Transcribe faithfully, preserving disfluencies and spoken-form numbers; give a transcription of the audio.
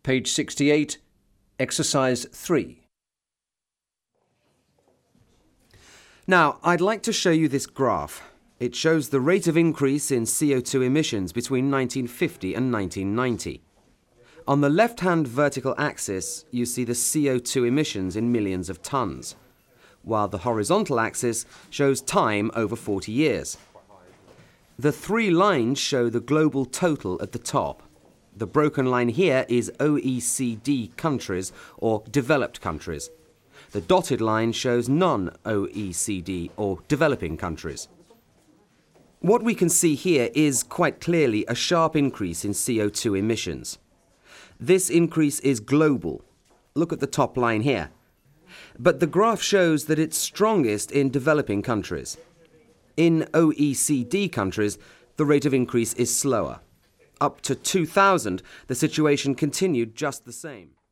Page sixty-eight, Exercise three. Now, I'd like to show you this graph. It shows the rate of increase in C O two emissions between nineteen fifty and nineteen ninety. On the left-hand vertical axis, you see the C O two emissions in millions of tons, while the horizontal axis shows time over forty years. The three lines show the global total at the top. The broken line here is O E C D countries or developed countries. The dotted line shows non-O E C D or developing countries. What we can see here is quite clearly a sharp increase in C O two emissions. This increase is global. Look at the top line here. But the graph shows that it's strongest in developing countries. In O E C D countries, the rate of increase is slower. Up to two thousand, the situation continued just the same.